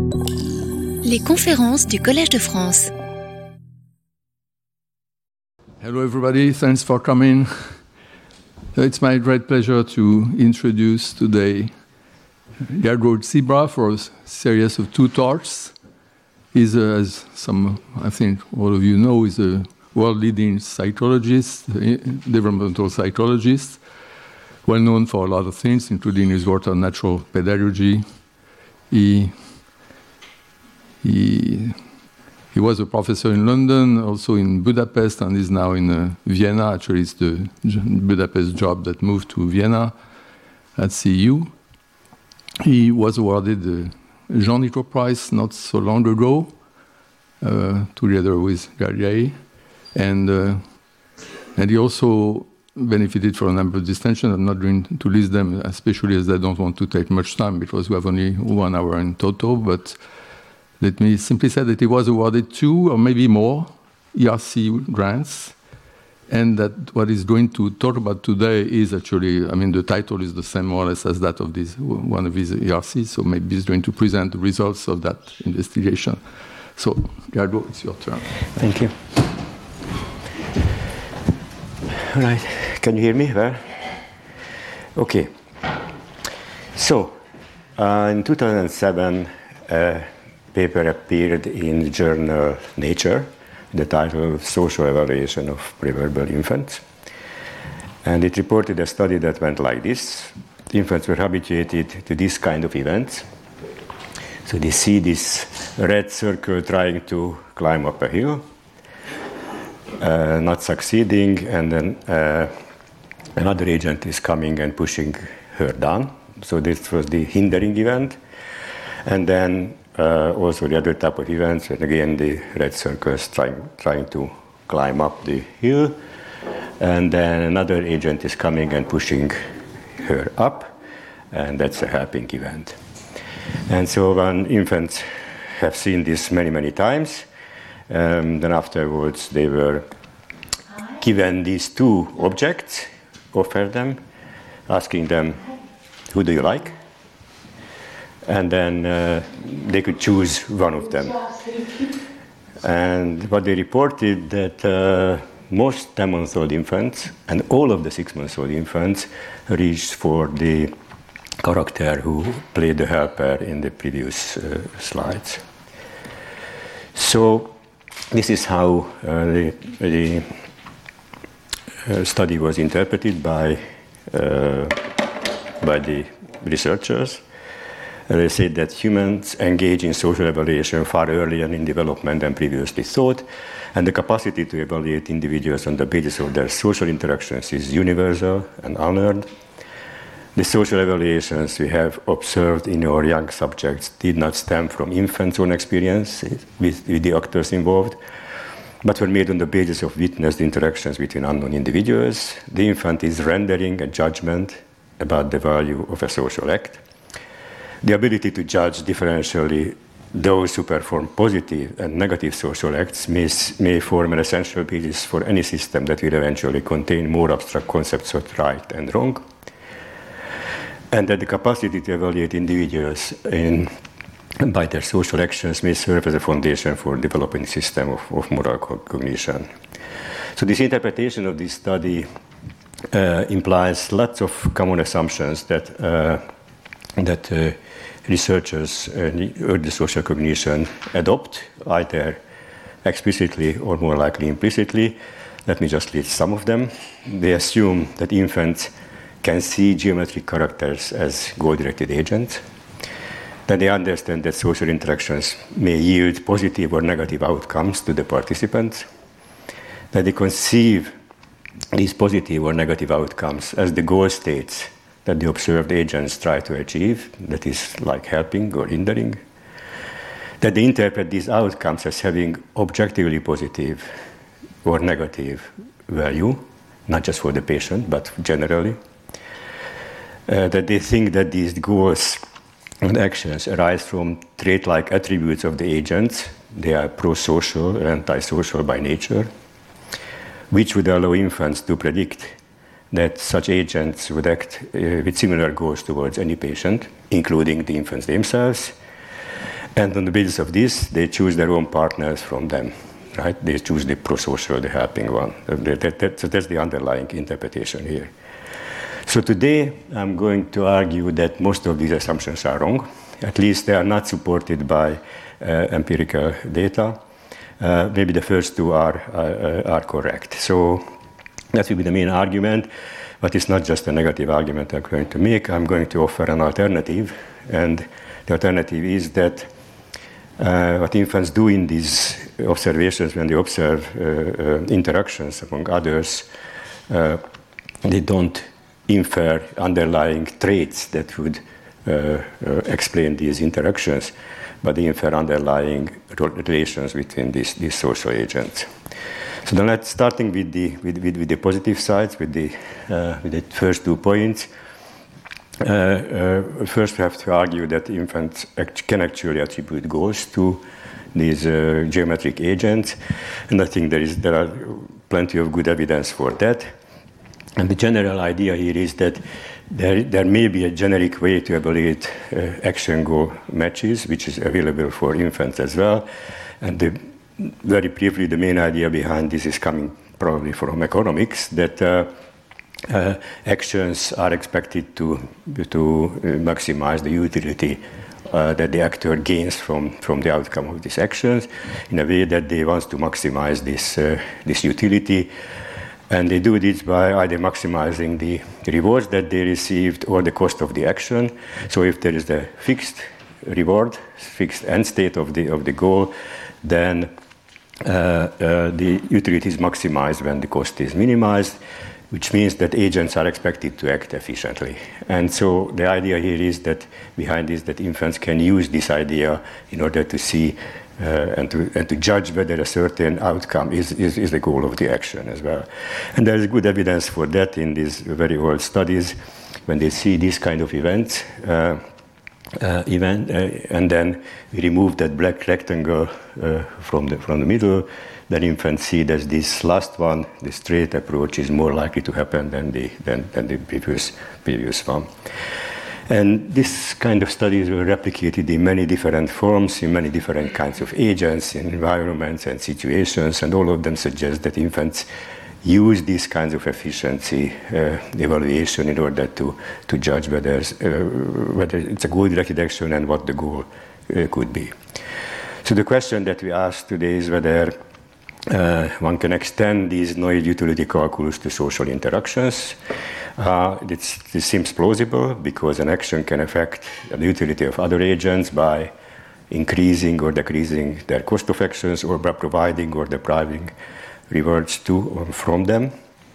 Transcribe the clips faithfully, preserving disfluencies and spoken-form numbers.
Les conférences du Collège de France. Hello everybody, thanks for coming. It's my great pleasure to introduce today Gertrude Sibra for a series of two talks. He's, uh, as some, I think all of you know, is a world-leading psychologist, developmental psychologist, well known for a lot of things, including his work on natural pedagogy. He, he, he was a professor in London, also in Budapest, and is now in uh, Vienna. Actually, it's the Budapest job that moved to Vienna at C U. He was awarded the Jean Nicot Prize not so long ago, uh, together with Garrier, and uh, and he also benefited from a number of distinctions. I'm not going to list them, especially as I don't want to take much time because we have only one hour in total. But let me simply say that he was awarded two or maybe more E R C grants, and that what he's going to talk about today is actually, I mean, the title is the same more or less as that of this one of his E R Cs, so maybe he's going to present the results of that investigation. So, Gertrude, it's your turn. Thank you. All right, can you hear me well? Okay. So, uh, in two thousand seven, a paper appeared in the journal Nature, the title Social Evaluation of Preverbal Infants. And it reported a study that went like this. The infants were habituated to this kind of events. So they see this red circle trying to climb up a hill, uh, not succeeding, and then uh, another agent is coming and pushing her down. So this was the hindering event. And then uh, also the other type of events, and again the red circle is trying, trying to climb up the hill. And then another agent is coming and pushing her up, and that's a helping event. And so when infants have seen this many, many times, um, then afterwards they were given these two objects, offered them, asking them, who do you like? And then uh, they could choose one of them. And what they reported that uh, most ten-month-old infants and all of the six-month-old infants reached for the character who played the helper in the previous uh, slides. So this is how uh, the, the uh, study was interpreted by, uh, by the researchers. Uh, they said that humans engage in social evaluation far earlier in development than previously thought, and the capacity to evaluate individuals on the basis of their social interactions is universal and unlearned. The social evaluations we have observed in our young subjects did not stem from infants' own experience with, with the actors involved, but were made on the basis of witnessed interactions between unknown individuals. The infant is rendering a judgment about the value of a social act. The ability to judge differentially those who perform positive and negative social acts may, may form an essential basis for any system that will eventually contain more abstract concepts of right and wrong. And that the capacity to evaluate individuals in, by their social actions may serve as a foundation for developing a system of, of moral cognition. So this interpretation of this study uh, implies lots of common assumptions that, uh, that uh, researchers in early social cognition adopt, either explicitly or more likely implicitly. Let me just list some of them. They assume that infants can see geometric characters as goal-directed agents. Then they understand that social interactions may yield positive or negative outcomes to the participants. That they conceive these positive or negative outcomes as the goal states that the observed agents try to achieve, that is like helping or hindering. That they interpret these outcomes as having objectively positive or negative value, not just for the patient, but generally. Uh, that they think that these goals and actions arise from trait-like attributes of the agents. They are pro-social or anti-social by nature, which would allow infants to predict that such agents would act uh, with similar goals towards any patient, including the infants themselves. And on the basis of this, they choose their own partners from them, right? They choose the prosocial, the helping one. That, that, that, so that's the underlying interpretation here. So today, I'm going to argue that most of these assumptions are wrong. At least they are not supported by uh, empirical data. Uh, maybe the first two are, uh, are correct. So that will be the main argument, but it's not just a negative argument I'm going to make. I'm going to offer an alternative, and the alternative is that uh, what infants do in these observations when they observe uh, uh, interactions among others, uh, they don't infer underlying traits that would uh, uh, explain these interactions, but they infer underlying relations between these, these social agents. So then let's starting with the with, with, with the positive sides, with the uh, with the first two points. Uh, uh, first, we have to argue that infants act can actually attribute goals to these uh, geometric agents, and I think there is there are plenty of good evidence for that. And the general idea here is that there, there may be a generic way to evaluate uh, action-goal matches, which is available for infants as well. And the, very briefly, the main idea behind this is coming probably from economics, that uh, uh, actions are expected to, to uh, maximize the utility uh, that the actor gains from, from the outcome of these actions, in a way that they want to maximize this, uh, this utility. And they do this by either maximizing the rewards that they received or the cost of the action. So if there is the fixed reward, fixed end state of the, of the goal, then uh, uh, the utility is maximized when the cost is minimized, which means that agents are expected to act efficiently. And so the idea here is that behind this, that infants can use this idea in order to see Uh, and, to, and to judge whether a certain outcome is, is, is the goal of the action as well. And there is good evidence for that in these very old studies when they see these kind of events, uh, uh, event, uh, and then we remove that black rectangle uh, from, the, from the middle, then infants see that this last one, the straight approach, is more likely to happen than the, than, than the previous, previous one. And this kind of studies were replicated in many different forms, in many different kinds of agents, in environments and situations, and all of them suggest that infants use these kinds of efficiency uh, evaluation in order to, to judge whether, uh, whether it's a goal-directed action and what the goal uh, could be. So the question that we ask today is whether uh, one can extend these noise utility calculus to social interactions. Uh, this seems plausible because an action can affect the utility of other agents by increasing or decreasing their cost of actions, or by providing or depriving rewards to or from them.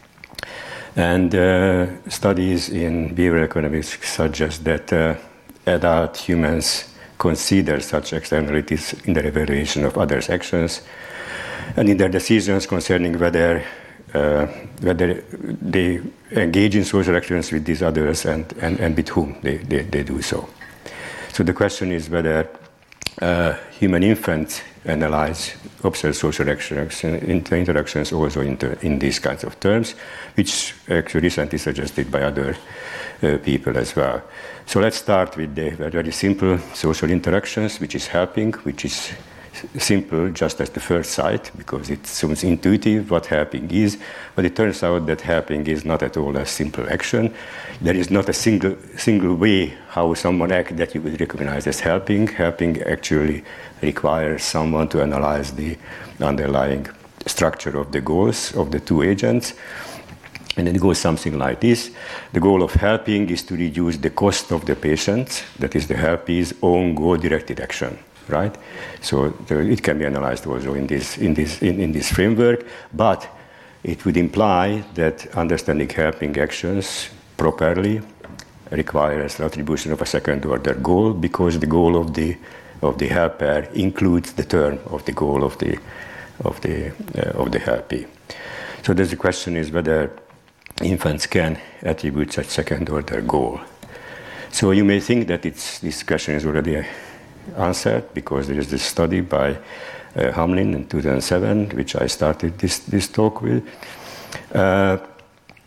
And uh, studies in behavioral economics suggest that uh, adult humans consider such externalities in their evaluation of others' actions and in their decisions concerning whether Uh, whether they engage in social actions with these others and, and, and with whom they, they, they do so. So the question is whether uh, human infants analyze, observe social actions and interactions also in, the, in these kinds of terms, which actually recently suggested by other uh, people as well. So let's start with the very simple social interactions, which is helping, which is simple just as the first sight, because it seems intuitive what helping is, but it turns out that helping is not at all a simple action. There is not a single single way how someone acts that you would recognize as helping. Helping actually requires someone to analyze the underlying structure of the goals of the two agents. And it goes something like this. The goal of helping is to reduce the cost of the patient, that is the helpee's own goal-directed action. Right, so there, it can be analyzed also in this in this in, in this framework, but it would imply that understanding helping actions properly requires the attribution of a second-order goal, because the goal of the of the helper includes the term of the goal of the of the uh, of the helpee. So the question is whether infants can attribute such second-order goal. So you may think that it's this question is already a answered, because there is this study by uh, Hamlin in two thousand seven, which I started this, this talk with. Uh,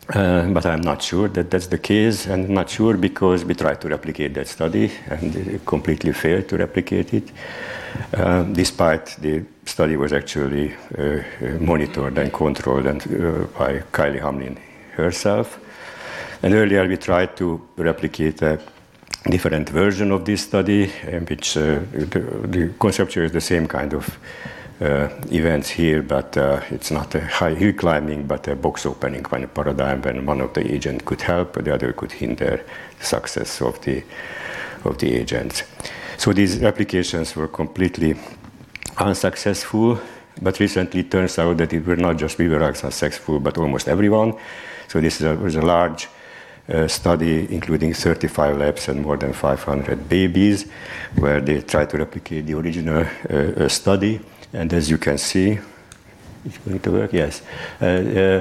Uh, but I'm not sure that that's the case, and not sure because we tried to replicate that study and completely failed to replicate it, uh, despite the study was actually uh, monitored and controlled and, uh, by Kylie Hamlin herself. And earlier we tried to replicate a different version of this study, in which uh, the, the conceptually is the same kind of Uh, events here, but uh, it's not a high hill climbing, but a box opening kind of paradigm when one of the agents could help, the other could hinder the success of the of the agents. So these replications were completely unsuccessful, but recently it turns out that it were not just Weaver unsuccessful, but almost everyone. So this is a, was a large uh, study, including thirty-five labs and more than five hundred babies, where they tried to replicate the original uh, uh, study. And as you can see, it's going to work, yes. Uh, uh,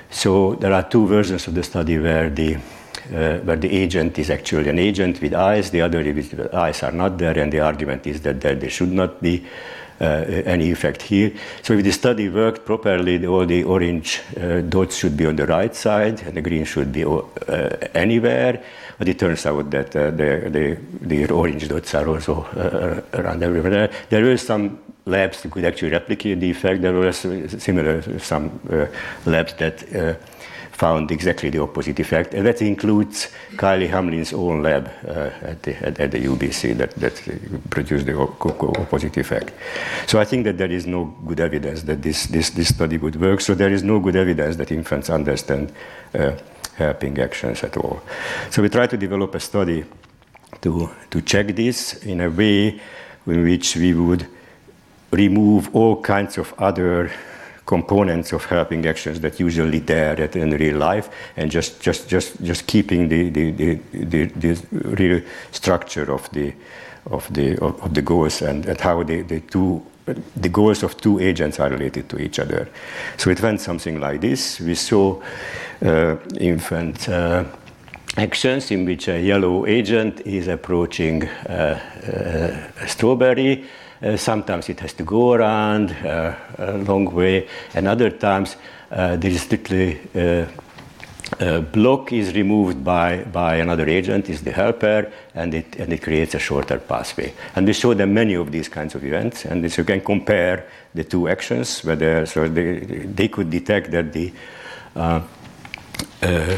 so there are two versions of the study where the, uh, where the agent is actually an agent with eyes, the other with the eyes are not there, and the argument is that there, there should not be uh, any effect here. So if the study worked properly, all the orange uh, dots should be on the right side, and the green should be uh, anywhere. But it turns out that uh, the, the, the orange dots are also uh, around everywhere. There were some labs that could actually replicate the effect. There were similar some uh, labs that uh, found exactly the opposite effect, and that includes Kylie Hamlin's own lab uh, at, the, at, at the U B C that, that produced the opposite effect. So I think that there is no good evidence that this, this, this study would work, so there is no good evidence that infants understand uh, helping actions at all. So we try to develop a study to, to check this in a way in which we would remove all kinds of other components of helping actions that usually there at, in real life, and just just just just keeping the the, the, the, the real structure of the of the of, of the goals and, and how the, the two the goals of two agents are related to each other. So it went something like this. We saw uh, infant uh, actions in which a yellow agent is approaching uh, uh, a strawberry. Uh, sometimes it has to go around uh, a long way, and other times uh, there is strictly uh, a block is removed by, by another agent, is the helper, and it, and it creates a shorter pathway. And we show them many of these kinds of events, and this you can compare the two actions, whether so they, they could detect that the uh, uh,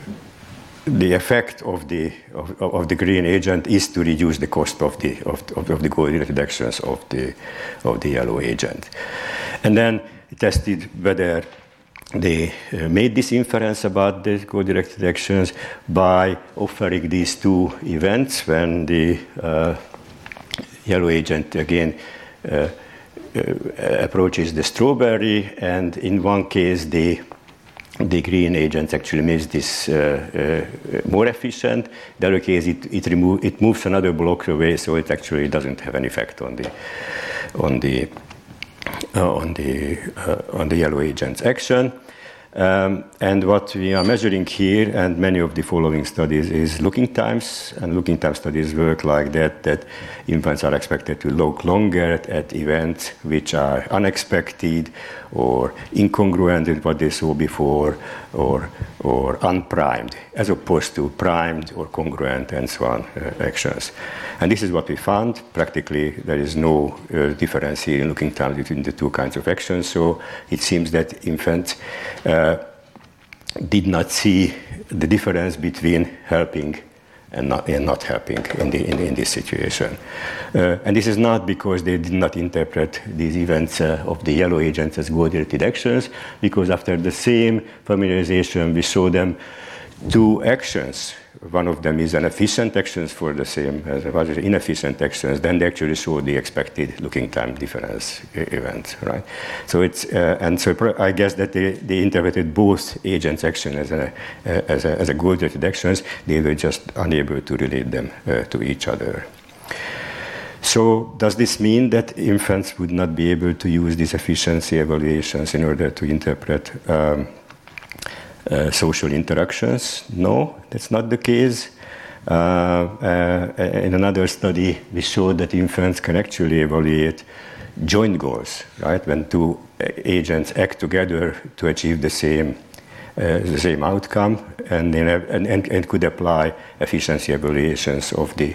the effect of the of, of the green agent is to reduce the cost of the of, of, of the goal-related actions of the of the yellow agent, and then tested whether they uh, made this inference about the goal-directed actions by offering these two events when the uh, yellow agent again uh, uh, approaches the strawberry, and in one case the the green agent actually makes this uh, uh, more efficient. In the other case, it it, remove, it moves another block away, so it actually doesn't have an effect on the on the uh, on the uh, on the yellow agent's action. Um, and what we are measuring here, and many of the following studies, is looking times. And looking time studies work like that, that infants are expected to look longer at, at events which are unexpected or incongruent with what they saw before, or, or unprimed, as opposed to primed or congruent and so on uh, actions. And this is what we found. Practically, there is no uh, difference here in looking time between the two kinds of actions. So it seems that infants uh, did not see the difference between helping and not, and not helping in, the, in, in this situation. Uh, and this is not because they did not interpret these events uh, of the yellow agents as goal-directed actions, because after the same familiarization, we saw them two actions. One of them is an efficient actions for the same as other inefficient actions. Then they actually show the expected looking time difference event, right? So it's uh, and so I guess that they, they interpreted both agents' action as a as a, as a goal-directed actions. They were just unable to relate them uh, to each other. So does this mean that infants would not be able to use these efficiency evaluations in order to interpret Um, Uh, social interactions? No, that's not the case. Uh, uh, in another study, we showed that infants can actually evaluate joint goals, right? When two agents act together to achieve the same uh, the same outcome, and, then, and, and, and could apply efficiency evaluations of the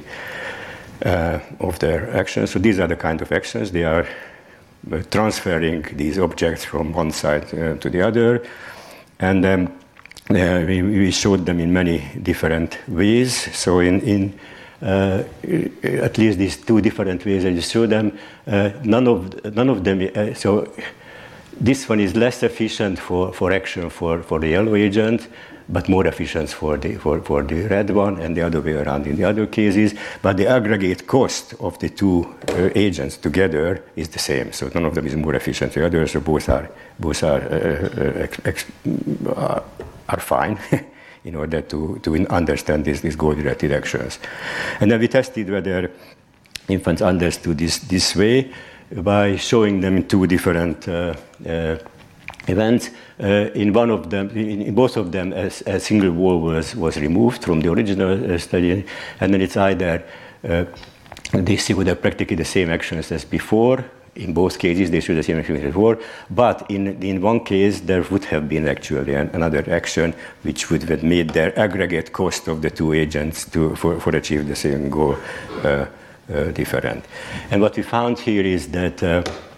uh, of their actions. So these are the kind of actions. They are uh, transferring these objects from one side uh, to the other, and um, uh, we, we showed them in many different ways. So in, in uh, at least these two different ways I just showed them, uh, none of none of them. Uh, so this one is less efficient for, for action for, for the yellow agent, but more efficient for the, for, for the red one, and the other way around in the other cases. But the aggregate cost of the two uh, agents together is the same. So none of them is more efficient than the other, so both are, both are, uh, ex, ex, are, are fine in order to, to understand this, these goal-directed actions. And then we tested whether infants understood this, this way by showing them two different uh, uh, events. Uh, in one of them, in, in both of them, a, a single wall was, was removed from the original uh, study, and then it's either uh, they would have practically the same actions as before. In both cases, they should have the same actions as before, but in, in one case, there would have been actually an, another action which would have made their aggregate cost of the two agents to, for, for achieve the same goal uh, uh, different. And what we found here is that uh,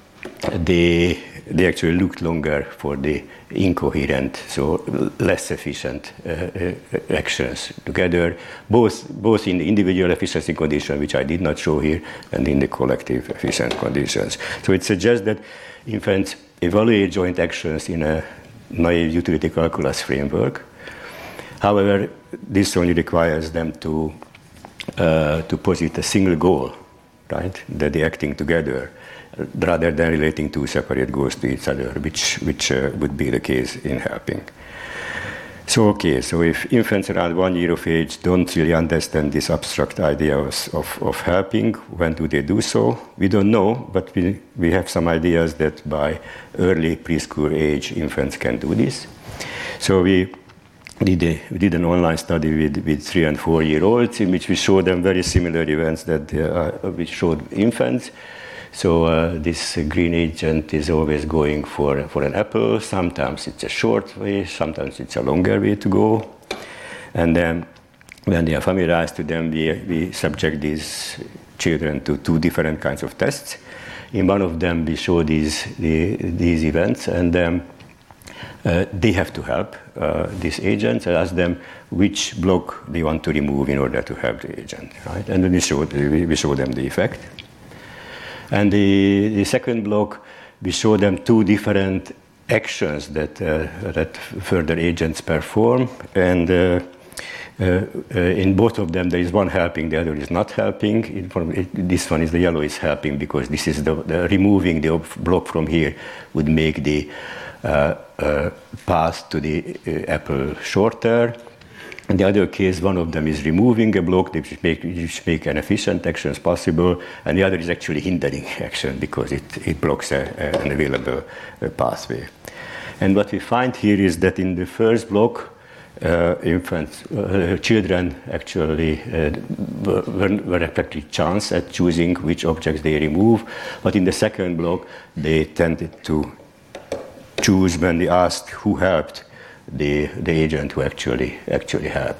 they, they actually looked longer for the incoherent, so less efficient uh, uh, actions together, both, both in the individual efficiency condition, which I did not show here, and in the collective efficient conditions. So it suggests that infants evaluate joint actions in a naive utility calculus framework. However, this only requires them to, uh, to posit a single goal, right, that they're acting together, rather than relating two separate goals to each other, which, which uh, would be the case in helping. So, okay, so if infants around one year of age don't really understand this abstract idea of, of, of helping, when do they do so? We don't know, but we, we have some ideas that by early preschool age, infants can do this. So we did, a, we did an online study with, with three and four year olds in which we showed them very similar events that uh, we showed infants. So uh, this uh, green agent is always going for, for an apple. Sometimes it's a short way, sometimes it's a longer way to go. And then when they are familiarized to them, we, we subject these children to two different kinds of tests. In one of them, we show these, the, these events, and um, uh, they have to help uh, these agents and ask them which block they want to remove in order to help the agent, right? And then we show, we, we show them the effect. And the, the second block, we show them two different actions that, uh, that further agents perform. And uh, uh, uh, in both of them, there is one helping, the other is not helping. In form, it, this one is the yellow is helping because this is the, the removing the block from here would make the uh, uh, path to the uh, apple shorter. In the other case, one of them is removing a block, which make, which make an efficient action possible, and the other is actually hindering action because it, it blocks a, a, an available uh, pathway. And what we find here is that in the first block, uh, infants, uh, children actually uh, were, were practically chance at choosing which objects they remove, but in the second block, they tended to choose when they asked who helped the, the agent who actually, actually helped.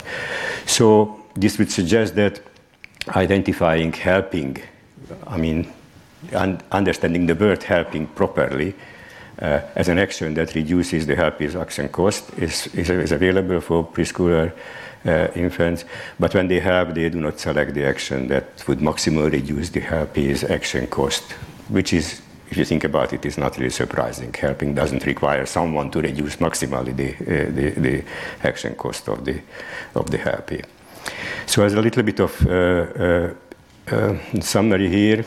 So this would suggest that identifying helping, I mean, un understanding the word helping properly uh, as an action that reduces the helper's action cost is, is, is available for preschooler uh, infants. But when they help, they do not select the action that would maximally reduce the helper's action cost, which is, if you think about it, it's not really surprising. Helping doesn't require someone to reduce maximally the, uh, the, the action cost of the, of the helper. So as a little bit of uh, uh, uh, summary here,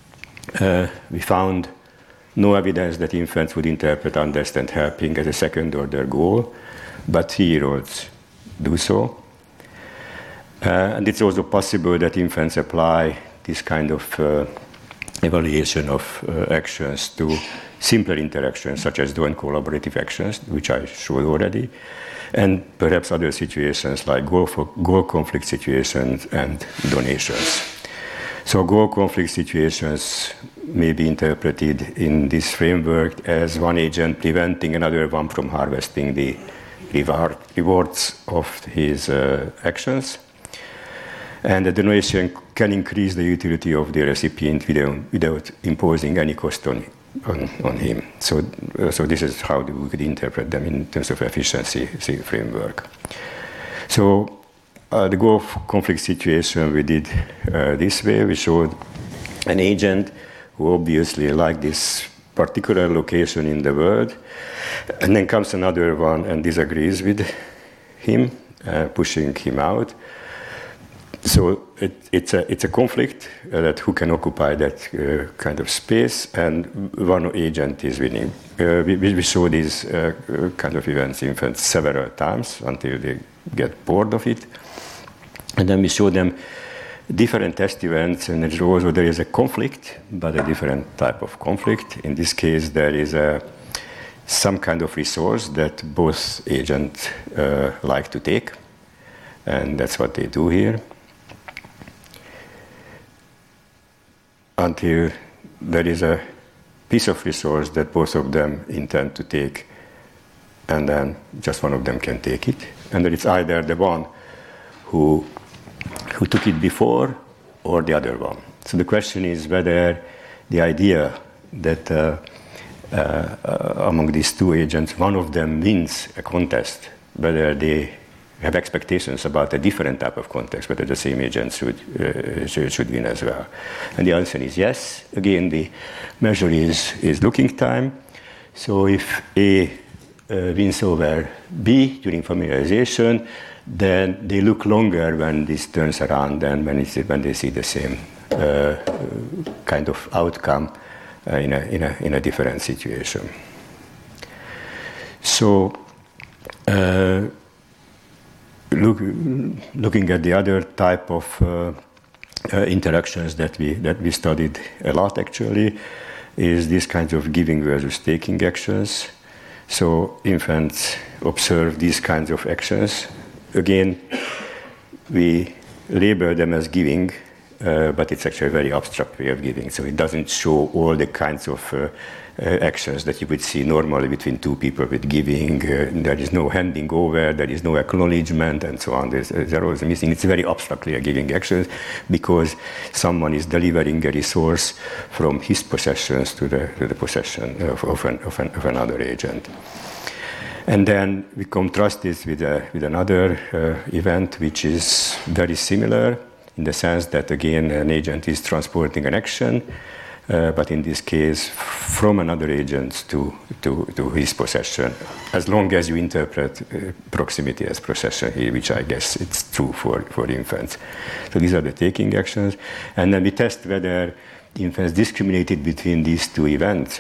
uh, we found no evidence that infants would interpret, understand helping as a second order goal, but three-year-olds do so. Uh, and it's also possible that infants apply this kind of uh, evaluation of uh, actions to simpler interactions, such as joint collaborative actions, which I showed already, and perhaps other situations like goal, for, goal conflict situations and donations. So goal conflict situations may be interpreted in this framework as one agent preventing another one from harvesting the reward, rewards of his uh, actions. And the donation can increase the utility of the recipient without, without imposing any cost on, on, on him. So, uh, so this is how we could interpret them in terms of efficiency framework. So uh, the Go conflict situation we did uh, this way. We showed an agent who obviously liked this particular location in the world, and then comes another one and disagrees with him, uh, pushing him out. So it, it's, a, it's a conflict uh, that who can occupy that uh, kind of space, and one agent is winning. Uh, we, we show these uh, kind of events in fact several times until they get bored of it. And then we show them different test events, and it shows that there is a conflict, but a different type of conflict. In this case, there is a, some kind of resource that both agents uh, like to take, and that's what they do here. Until there is a piece of resource that both of them intend to take, and then just one of them can take it. And then it's either the one who, who took it before or the other one. So the question is whether the idea that uh, uh, uh, among these two agents, one of them wins a contest, whether they have expectations about a different type of context, whether the same agent should, uh, should, should win as well. And the answer is yes. Again, the measure is, is looking time. So if A uh, wins over B during familiarization, then they look longer when this turns around than when, it's, when they see the same uh, kind of outcome uh, in, a, in, a, in a different situation. So, uh, Look, looking at the other type of uh, uh, interactions that we that we studied a lot actually, is this kind of giving versus taking actions. So infants observe these kinds of actions. Again, we label them as giving, uh, but it's actually a very abstract way of giving. So it doesn't show all the kinds of uh, Uh, actions that you would see normally between two people with giving. Uh, there is no handing over, there is no acknowledgement, and so on. There's, they're always missing. It's very abstractly a giving actions because someone is delivering a resource from his possessions to the, to the possession of, of, an, of, an, of another agent. And then we contrast this with, a, with another uh, event which is very similar in the sense that, again, an agent is transporting an action, Uh, but in this case, from another agent to, to, to his possession, as long as you interpret uh, proximity as possession here, which I guess it's true for, for infants. So these are the taking actions. And then we test whether infants discriminated between these two events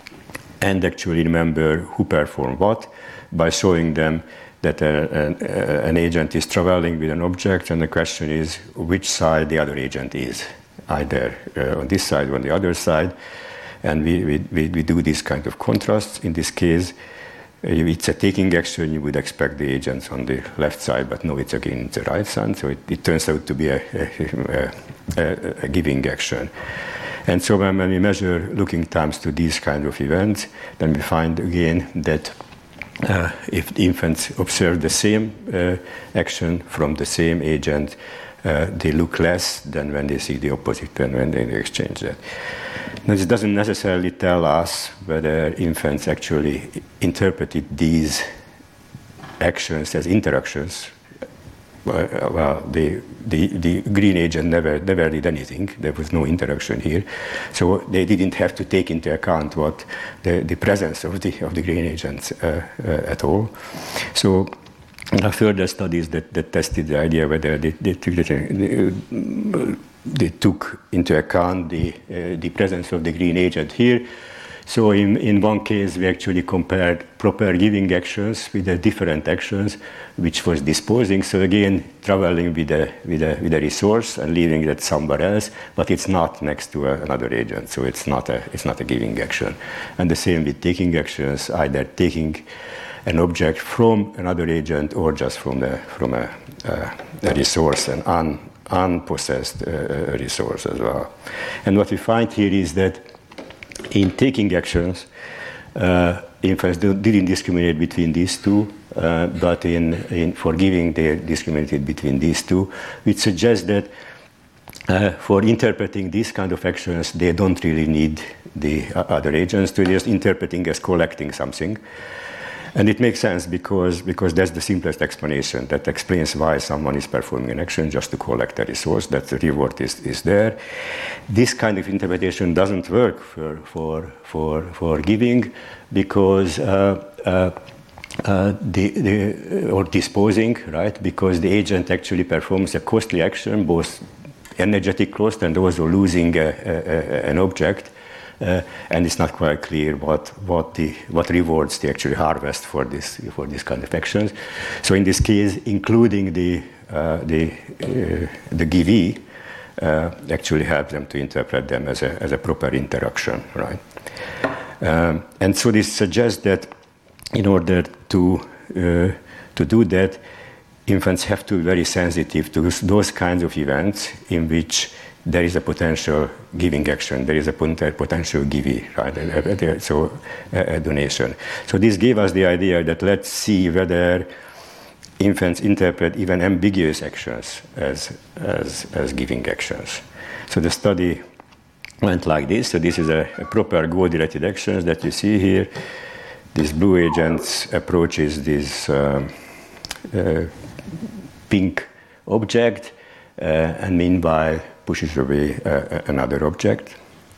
and actually remember who performed what by showing them that a, a, an agent is traveling with an object, and the question is which side the other agent is. Either uh, on this side or on the other side, and we, we, we do this kind of contrasts. In this case, uh, it's a taking action. You would expect the agents on the left side, but no, it's again the right side. So it, it turns out to be a, a, a, a giving action. And so when, when we measure looking times to these kind of events, then we find again that uh, if the infants observe the same uh, action from the same agent, Uh, they look less than when they see the opposite and when they exchange that. Now, this doesn't necessarily tell us whether infants actually interpreted these actions as interactions. Well, well the, the, the green agent never, never did anything. There was no interaction here. So they didn't have to take into account what the, the presence of the, of the green agents uh, uh, at all. So there are further studies that, that tested the idea whether they, they, they, they took into account the, uh, the presence of the green agent here. So in, in one case, we actually compared proper giving actions with the different actions, which was disposing. So again, traveling with a, with a, with a resource and leaving that somewhere else, but it's not next to a, another agent. So it's not, a, it's not a giving action. And the same with taking actions, either taking an object from another agent or just from, the, from a, uh, a resource, an un, unpossessed uh, resource as well. And what we find here is that in taking actions, uh, infants didn't discriminate between these two uh, but in, in for giving they discriminated between these two, which suggests that uh, for interpreting these kind of actions, they don't really need the uh, other agents. They're just interpreting as collecting something. And it makes sense because, because that's the simplest explanation that explains why someone is performing an action just to collect a resource, that the reward is, is there. This kind of interpretation doesn't work for, for, for, for giving because uh, uh, uh, the, the, or disposing, right? Because the agent actually performs a costly action, both energetic cost and also losing a, a, a, an object. Uh, and it's not quite clear what what the what rewards they actually harvest for this for this kind of actions. So in this case, including the uh, the uh, the givee uh, actually helps them to interpret them as a as a proper interaction, right? Um, and so this suggests that in order to uh, to do that, infants have to be very sensitive to those kinds of events in which there is a potential giving action, there is a potential givee, right? So a donation. So this gave us the idea that let's see whether infants interpret even ambiguous actions as, as, as giving actions. So the study went like this. So this is a, a proper goal-directed actions that you see here. This blue agent approaches this um, uh, pink object, uh, and meanwhile pushes away uh, another object.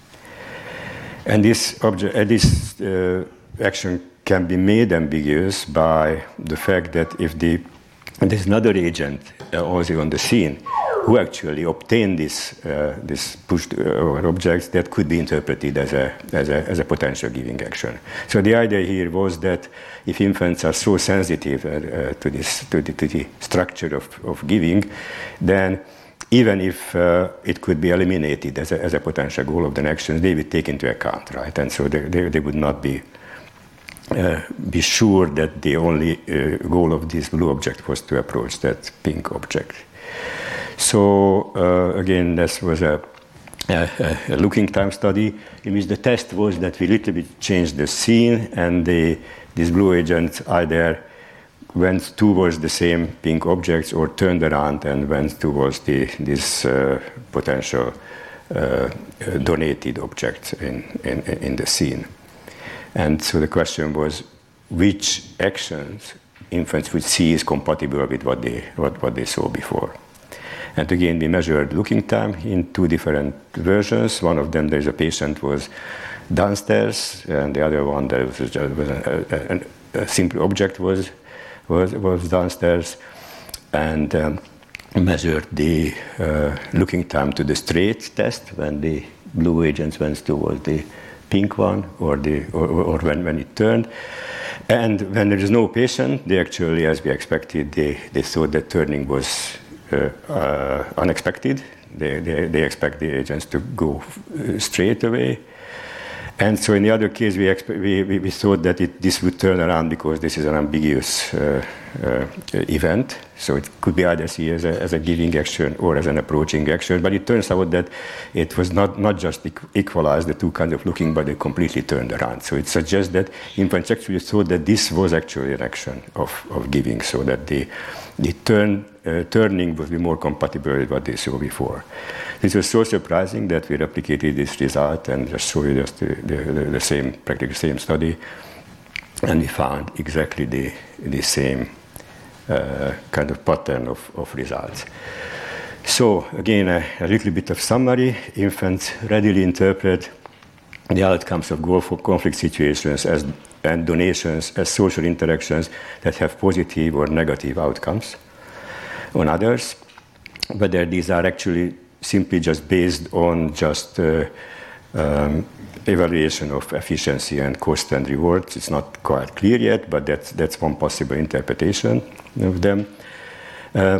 And this, object, uh, this uh, action can be made ambiguous by the fact that if the, there's another agent uh, also on the scene who actually obtained this, uh, this pushed over objects, that could be interpreted as a, as, a, as a potential giving action. So the idea here was that if infants are so sensitive uh, uh, to, this, to, the, to the structure of, of giving, then even if uh, it could be eliminated as a, as a potential goal of the action, they would take into account, right? And so they, they, they would not be uh, be sure that the only uh, goal of this blue object was to approach that pink object. So uh, again, this was a, a, a looking time study in which the test was that we little bit changed the scene, and the, these blue agents either went towards the same pink objects or turned around and went towards the, this uh, potential uh, donated object in, in, in the scene. And so the question was, which actions infants would see is compatible with what they, what, what they saw before. And again, we measured looking time in two different versions. One of them, there's a patient was downstairs, and the other one, there was a, was a, a, a simple object was Was, was downstairs, and um, measured the uh, looking time to the straight test when the blue agents went towards the pink one, or the or, or when, when it turned. And when there is no patient, they actually, as we expected, they, they thought that turning was uh, uh, unexpected. They, they, they expect the agents to go straight away. And so in the other case, we, we, we, we thought that it, this would turn around because this is an ambiguous uh, uh, event. So it could be either seen as a, as a giving action or as an approaching action. But it turns out that it was not, not just equalized, the two kinds of looking, but they completely turned around. So it suggests that infants actually thought that this was actually an action of, of giving, so that the, the turn, uh, turning would be more compatible with what they saw before. This was so surprising that we replicated this result and just showed you just the, the, the same, practically same study, and we found exactly the, the same uh, kind of pattern of, of results. So again, a, a little bit of summary. Infants readily interpret the outcomes of goal for conflict situations as, and donations as social interactions that have positive or negative outcomes on others, whether these are actually simply just based on just uh, um, evaluation of efficiency and cost and rewards. It's not quite clear yet, but that's, that's one possible interpretation of them. Uh,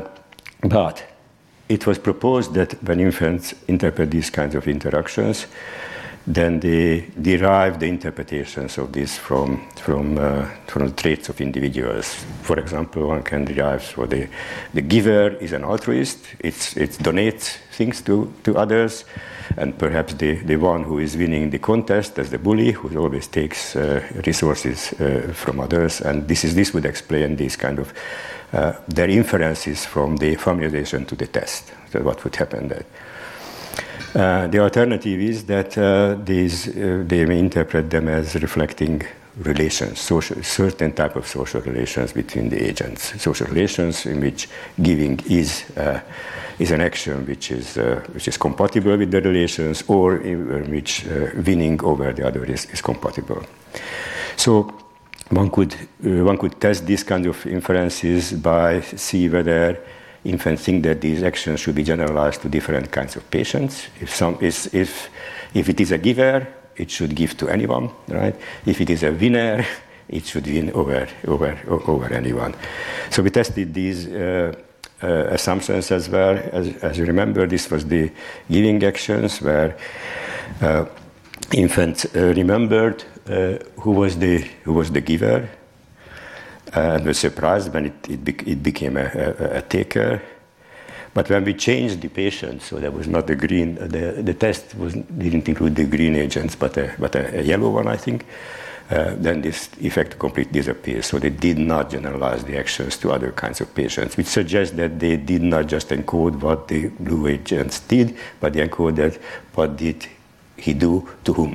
but it was proposed that when infants interpret these kinds of interactions, then they derive the interpretations of this from from uh, from the traits of individuals. For example, one can derive so the the giver is an altruist. It's it donates things to, to others, and perhaps the, the one who is winning the contest as the bully, who always takes uh, resources uh, from others. And this is this would explain these kind of uh, their inferences from the familiarization to the test. So what would happen there? Uh, the alternative is that uh, these, uh, they may interpret them as reflecting relations, social, certain type of social relations between the agents, social relations in which giving is uh, is an action which is uh, which is compatible with the relations, or in which uh, winning over the other is, is compatible. So one could uh, one could test these kind of inferences by see whether infants think that these actions should be generalized to different kinds of patients. If some is if if it is a giver, it should give to anyone, right? If it is a winner, it should win over over over anyone. So we tested these uh, uh, assumptions as well. As, as you remember, this was the giving actions where uh, infants uh, remembered uh, who was the who was the giver. Uh, and was surprised when it, it, be, it became a, a, a taker. But when we changed the patient, so there was not the green, the, the test was, didn't include the green agents, but a, but a, a yellow one, I think, uh, then this effect completely disappears. So they did not generalize the actions to other kinds of patients, which suggests that they did not just encode what the blue agents did, but they encoded what did he do to whom.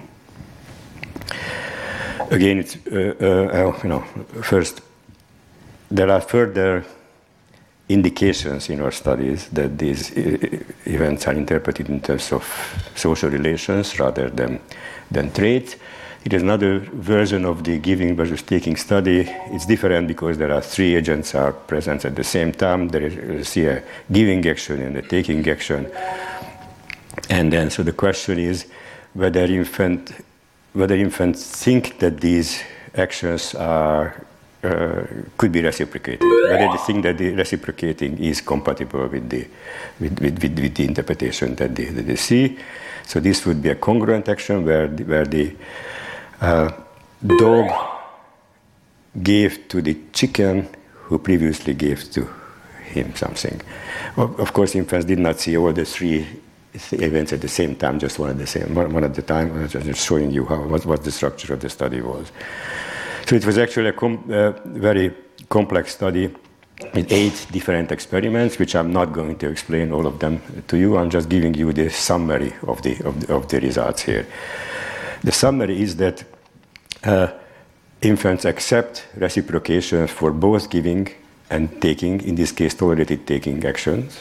Again, it's, uh, uh, you know, first, there are further indications in our studies that these events are interpreted in terms of social relations rather than, than traits. It is another version of the giving versus taking study. It's different because there are three agents are present at the same time. There is see a giving action and a taking action. And then, so the question is whether infant, whether infants think that these actions are Uh, could be reciprocated. Whether they think that the reciprocating is compatible with the with, with, with, with the interpretation that they, that they see. So this would be a congruent action where the, where the uh, dog gave to the chicken who previously gave to him something. Of, of course, infants did not see all the three events at the same time, just one at the same one, one at the time. I was just showing you how what, what the structure of the study was. So it was actually a com uh, very complex study with eight different experiments, which I'm not going to explain all of them to you. I'm just giving you the summary of the, of the, of the results here. The summary is that uh, infants accept reciprocation for both giving and taking, in this case tolerated taking actions.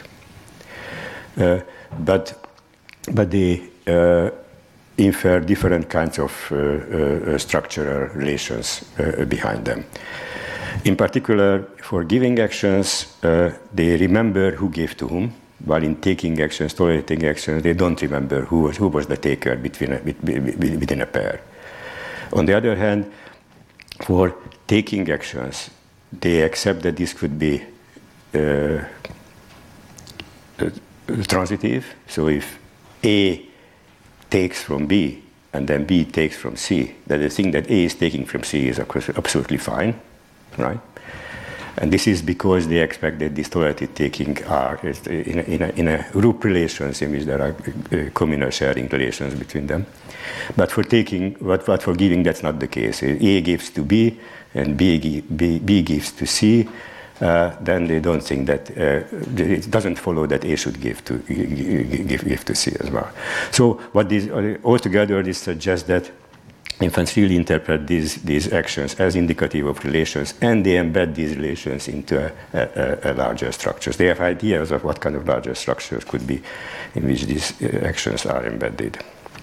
Uh, but, but the uh, infer different kinds of uh, uh, structural relations uh, behind them. In particular, for giving actions, uh, they remember who gave to whom, while in taking actions, tolerating actions, they don't remember who was, who was the taker between a, within a pair. On the other hand, for taking actions, they accept that this could be uh, uh, transitive. So if A takes from B, and then B takes from C, that the thing that A is taking from C is absolutely fine, right? And this is because they expect that these tolerated taking are in a, in a, in a group relations in which there are uh, communal sharing relations between them. But for taking, but, but for giving, that's not the case. A gives to B, and B, B, B gives to C. Uh, then they don't think that uh, it doesn't follow that A should give to give, give to C as well. So what these altogether this suggests that infants really interpret these these actions as indicative of relations, and they embed these relations into a, a, a larger structures. They have ideas of what kind of larger structures could be in which these actions are embedded.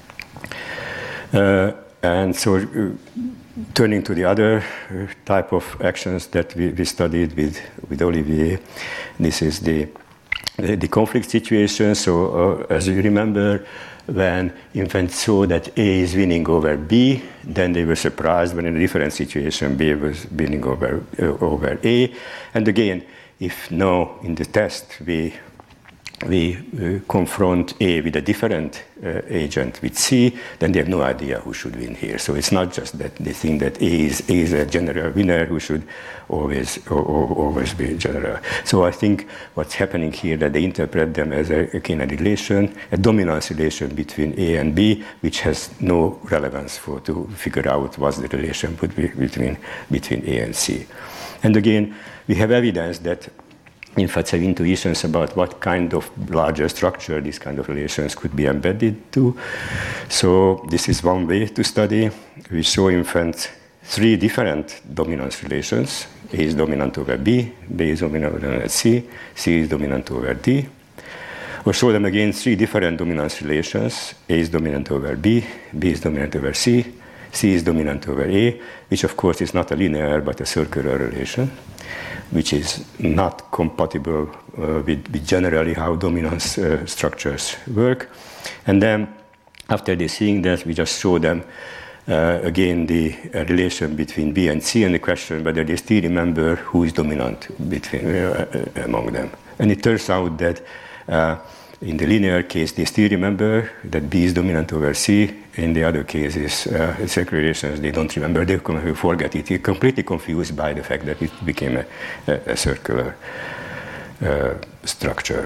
Uh, and so. Uh, Turning to the other type of actions that we, we studied with, with Olivier, this is the, the, the conflict situation. So uh, as you remember, when infants saw that A is winning over B, then they were surprised when in a different situation B was winning over, uh, over A. And again, if now in the test we we uh, confront A with a different uh, agent with C, then they have no idea who should win here. So it's not just that they think that A is, A is a general winner who should always or, or, always be general. So I think what's happening here that they interpret them as a, again, a relation, a dominance relation between A and B, which has no relevance for to figure out what's the relation between, between A and C. And again, we have evidence that infants have intuitions about what kind of larger structure these kind of relations could be embedded to. So this is one way to study. We show infants three different dominance relations. A is dominant over B, B is dominant over C, C is dominant over D. We show them again three different dominance relations. A is dominant over B, B is dominant over C, C is dominant over A, which of course is not a linear but a circular relation, which is not compatible uh, with, with generally how dominance uh, structures work. And then after they seeing that, we just show them uh, again the uh, relation between B and C and the question whether they still remember who is dominant between, uh, among them. And it turns out that uh, in the linear case, they still remember that B is dominant over C. In the other cases, uh, circular relations, they don't remember. They forget it. They're completely confused by the fact that it became a, a, a circular uh, structure.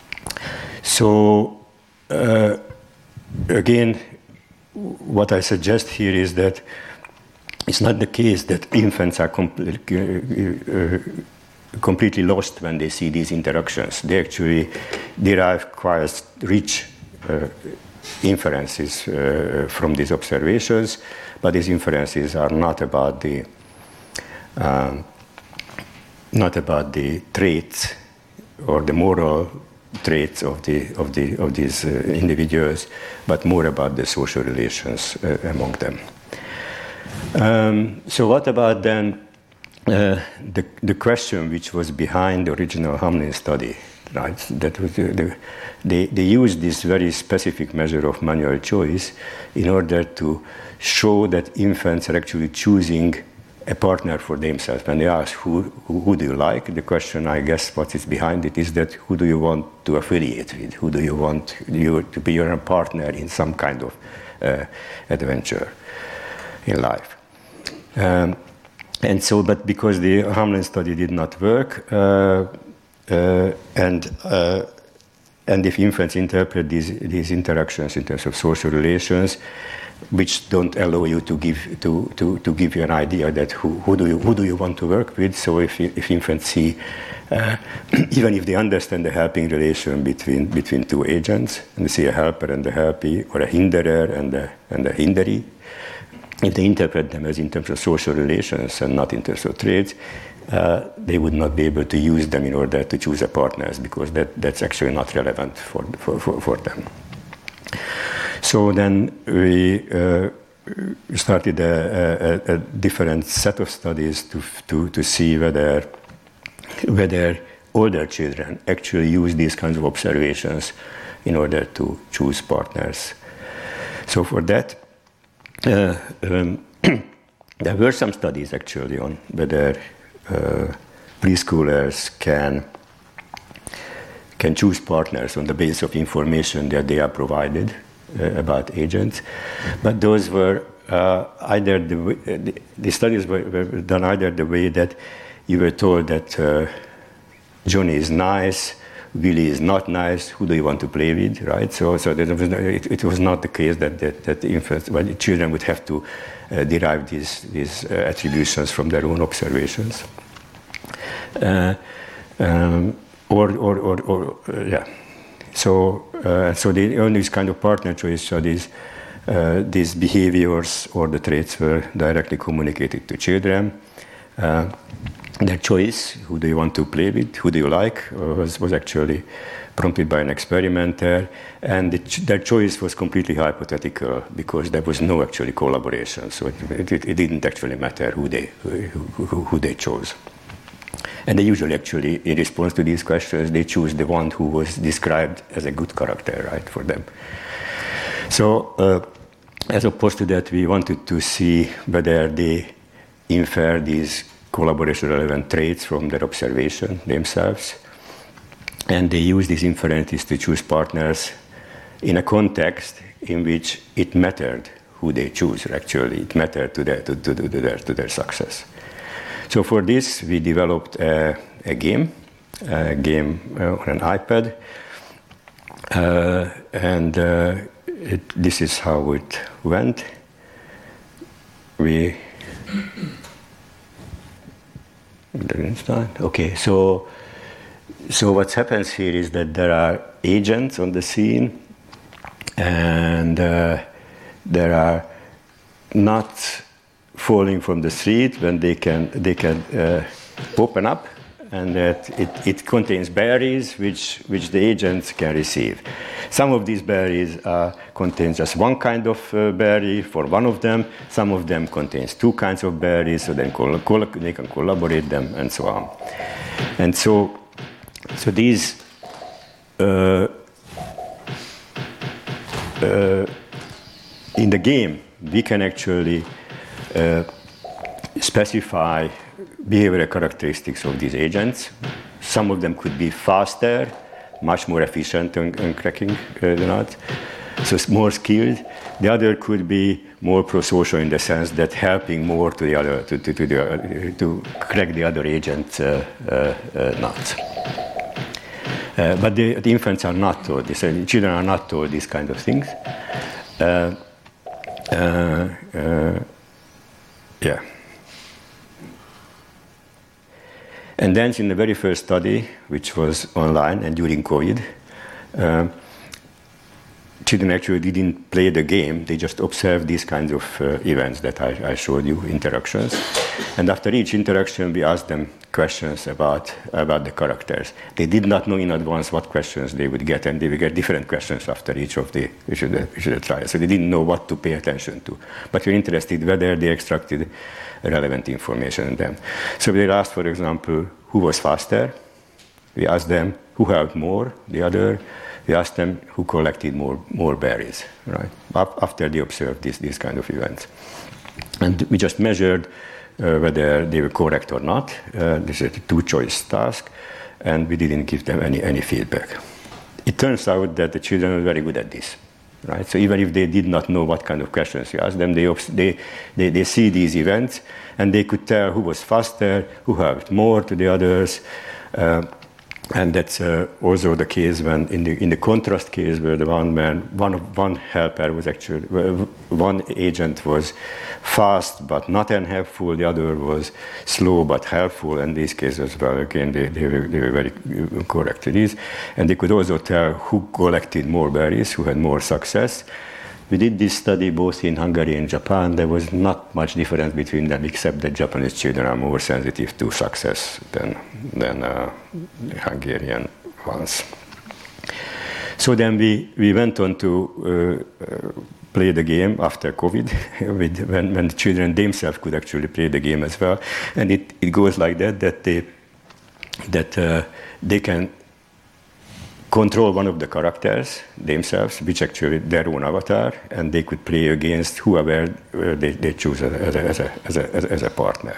So, uh, again, what I suggest here is that it's not the case that infants are completely uh, completely lost when they see these interactions. They actually derive quite rich uh, inferences uh, from these observations, but these inferences are not about the um, not about the traits or the moral traits of the of the of these uh, individuals, but more about the social relations uh, among them. Um, so, what about then uh, the the question which was behind the original Hamlin study? Right, that was the, the, they they used this very specific measure of manual choice in order to show that infants are actually choosing a partner for themselves. When they ask who, who, who do you like, the question, I guess, what is behind it is that who do you want to affiliate with? Who do you want you to be your partner in some kind of uh, adventure in life? Um, and so, but because the Hamlin study did not work, uh, uh, and uh, and if infants interpret these these interactions in terms of social relations, which don't allow you to give to, to, to give you an idea that who, who do you who do you want to work with. So if if infants see, uh, even if they understand the helping relation between between two agents, and they see a helper and a helpee, or a hinderer and a and a hinderee, if they interpret them as in terms of social relations and not in terms of traits, uh, they would not be able to use them in order to choose a partners, because that, that's actually not relevant for for, for, for them. So then we uh, started a, a, a different set of studies to, to, to see whether, whether older children actually use these kinds of observations in order to choose partners. So for that, uh, um, there were some studies actually on whether uh, preschoolers can can choose partners on the basis of information that they are provided Uh, about agents, but those were uh, either the, way, uh, the the studies were, were done either the way that you were told that uh, Johnny is nice, Willie is not nice. Who do you want to play with, right? So, so there was no, it, it was not the case that that, that the infants, well, the children would have to uh, derive these these uh, attributions from their own observations, uh, um, or or or, or uh, yeah. So, uh, so the only kind of partner choice studies, uh, these behaviors or the traits were directly communicated to children. Uh, their choice, who do you want to play with, who do you like, uh, was, was actually prompted by an experimenter, and the ch their choice was completely hypothetical because there was no actually collaboration. So it, it, it didn't actually matter who they who, who, who they chose. And they usually actually, in response to these questions, they choose the one who was described as a good character, right, for them. So, uh, as opposed to that, we wanted to see whether they infer these collaboration-relevant traits from their observation themselves. and they use these inferences to choose partners in a context in which it mattered who they choose. Actually, it mattered to their, to, to, to their, to their success. So for this, we developed a, a game, a game uh, on an iPad, uh, and uh, it, this is how it went. We okay, so so what happens here is that there are agents on the scene, and uh, there are not falling from the street when they can they can uh, open up, and that it, it contains berries which which the agents can receive. Some of these berries uh, contain just one kind of uh, berry for one of them. Some of them contains two kinds of berries, so then col- col- they can collaborate them and so on. And so, so these uh, uh, in the game we can actually uh, specify behavioral characteristics of these agents. Some of them could be faster, much more efficient on, on cracking uh, the nut, so it's more skilled. The other could be more pro-social in the sense that helping more to the other to to, to, the, uh, to crack the other agent uh, uh, uh, nut. Uh, but the, the infants are not told this. Uh, children are not told these kind of things. Uh, uh, uh, yeah. And then in the very first study, which was online and during COVID, uh, children actually didn't play the game, they just observed these kinds of uh, events that I, I showed you, interactions. And after each interaction, we asked them questions about, about the characters. They did not know in advance what questions they would get, and they would get different questions after each of the, each of the, each of the trials. So they didn't know what to pay attention to. But we're interested whether they extracted relevant information in them. So we asked, for example, who was faster. We asked them who helped more, the other. We asked them who collected more, more berries, right? After they observed this, these kind of events. And we just measured uh, whether they were correct or not. Uh, this is a two-choice task, and we didn't give them any, any feedback. It turns out that the children are very good at this. Right? So even if they did not know what kind of questions you asked them, they, they, they, they see these events, and they could tell who was faster, who helped more to the others. Uh, and that's uh, also the case when in the, in the contrast case where the one man, one, one helper was actually, one agent was fast but not unhelpful, the other was slow but helpful. In these cases as well, again, they, they, were, they were very correct to this. And they could also tell who collected more berries, who had more success. We did this study both in Hungary and Japan. There was not much difference between them, except that Japanese children are more sensitive to success than, than uh, Hungarian ones. So then we, we went on to uh, uh, play the game after COVID, with, when, when the children themselves could actually play the game as well. And it, it goes like that, that they, that, uh, they can control one of the characters themselves, which actually their own avatar, and they could play against whoever uh, they, they choose as a, as a, as a, as a partner.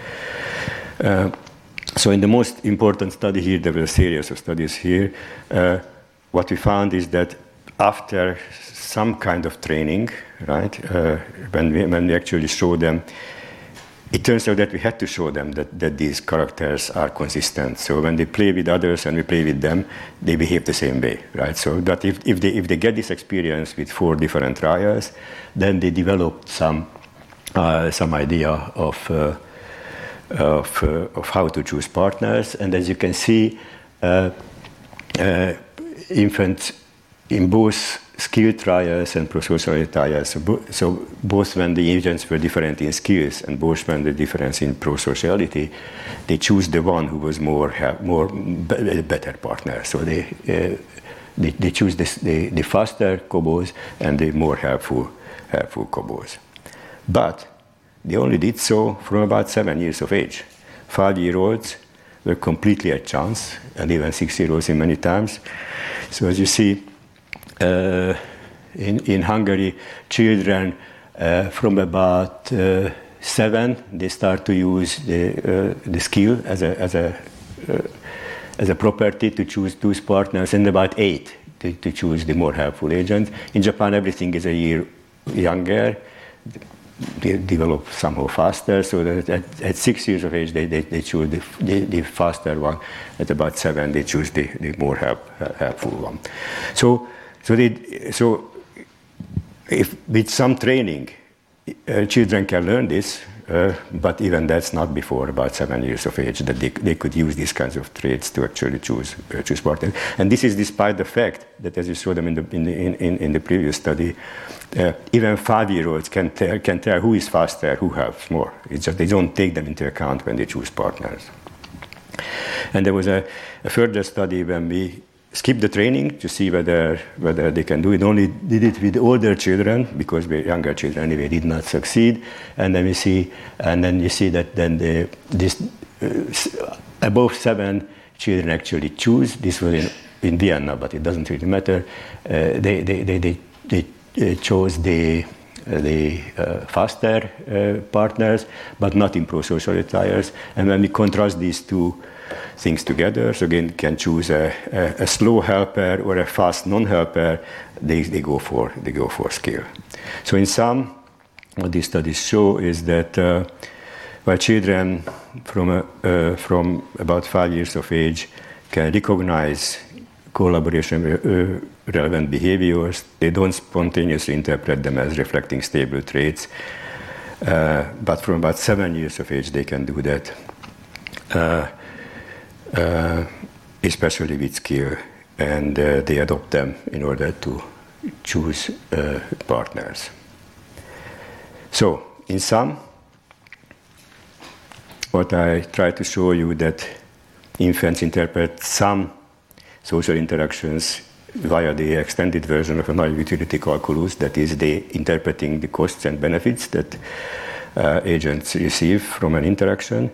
Uh, so in the most important study here, there were a series of studies here, uh, what we found is that after some kind of training, right, uh, when, we, when we actually show them, it turns out that we had to show them that, that these characters are consistent. So when they play with others and we play with them, they behave the same way, right? So that if, if, they, if they get this experience with four different trials, then they develop some, uh, some idea of, uh, of, uh, of how to choose partners. And as you can see, uh, uh, infants in both skill trials and prosocial trials, so, bo- so both when the agents were different in skills and both when the difference in prosociality, they choose the one who was more ha- more b- better partner. So they uh, they, they choose this, the, the faster Kobos and the more helpful helpful Kobos. But they only did so from about seven years of age. Five-year-olds were completely at chance, and even six-year-olds in many times. So as you see, Uh, in, in Hungary, children uh, from about uh, seven, they start to use the, uh, the skill as a, as a, uh, as a property to choose two partners, and about eight to, to choose the more helpful agent. In Japan, everything is a year younger. They develop somehow faster, so that at, at six years of age, they, they, they choose the, the, the faster one. At about seven, they choose the, the more help, uh, helpful one. So, so, they, so if with some training, uh, children can learn this, uh, but even that's not before about seven years of age that they, they could use these kinds of traits to actually choose uh, choose partners. And this is despite the fact that, as you saw them in the in the, in, in the previous study, uh, even five-year-olds can tell can tell who is faster, who helps more. It's just they don't take them into account when they choose partners. And there was a, a further study when we skip the training to see whether whether they can do it. Only did it with older children because the younger children anyway did not succeed. And then we see, and then you see that then the this uh, above seven children actually choose. This was in, in Vienna, but it doesn't really matter. Uh, they they they they, they uh, chose the uh, the uh, faster uh, partners, but not in pro-social retires. And when we contrast these two things together, so again, can choose a, a, a slow helper or a fast non-helper. They, they go for they go for skill. So in sum, what these studies show is that uh, while children from a, uh, from about five years of age can recognize collaboration uh, relevant behaviors, they don't spontaneously interpret them as reflecting stable traits. Uh, but from about seven years of age, they can do that. Uh, Uh, especially with skill, and uh, they adopt them in order to choose uh, partners. So, in sum, what I try to show you that infants interpret some social interactions via the extended version of a naive utility calculus, that is, they interpreting the costs and benefits that uh, agents receive from an interaction.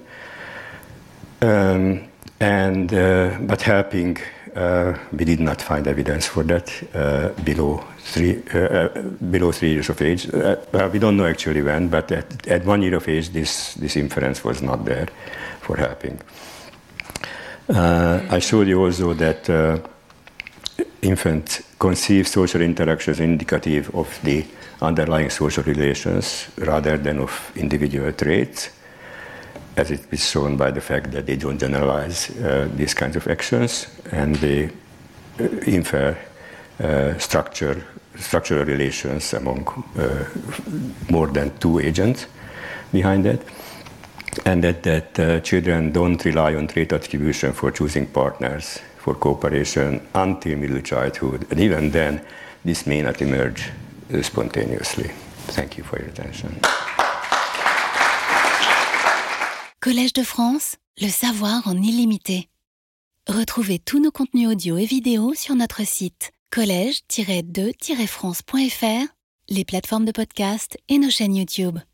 Um, And, uh, but helping, uh, we did not find evidence for that uh, below three uh, below three years of age. Uh, well, we don't know actually when, but at, at one year of age, this this inference was not there for helping. Uh, I showed you also that uh, infants conceive social interactions indicative of the underlying social relations rather than of individual traits, as it is shown by the fact that they don't generalize uh, these kinds of actions, and they uh, infer uh, structure, structural relations among uh, more than two agents behind it, and that, that uh, children don't rely on trait attribution for choosing partners for cooperation until middle childhood, and even then, this may not emerge uh, spontaneously. Thank you for your attention. Collège de France, le savoir en illimité. Retrouvez tous nos contenus audio et vidéo sur notre site collège tiret de tiret france point f r, les plateformes de podcast et nos chaînes YouTube.